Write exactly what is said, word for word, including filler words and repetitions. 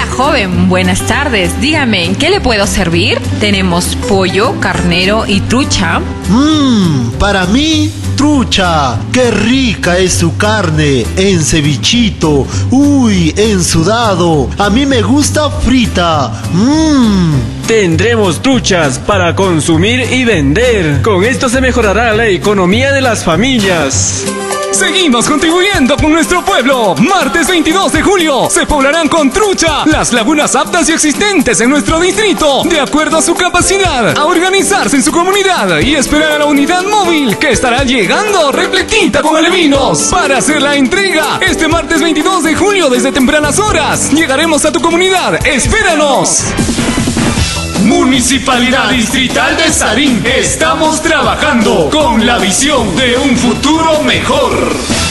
Hola, joven, buenas tardes. Dígame, ¿en qué le puedo servir? Tenemos pollo, carnero y trucha. Mmm, para mí, trucha. Qué rica es su carne, en cevichito, uy, en sudado. A mí me gusta frita. Mmm. Tendremos truchas para consumir y vender. Con esto se mejorará la economía de las familias. Seguimos contribuyendo con nuestro pueblo. Martes veintidós de julio se poblarán con trucha las lagunas aptas y existentes en nuestro distrito, de acuerdo a su capacidad, a organizarse en su comunidad y esperar a la unidad móvil que estará llegando repletita con alevinos para hacer la entrega. Este martes veintidós de julio desde tempranas horas llegaremos a tu comunidad. ¡Espéranos! Municipalidad Distrital de Sarín. Estamos trabajando con la visión de un futuro mejor.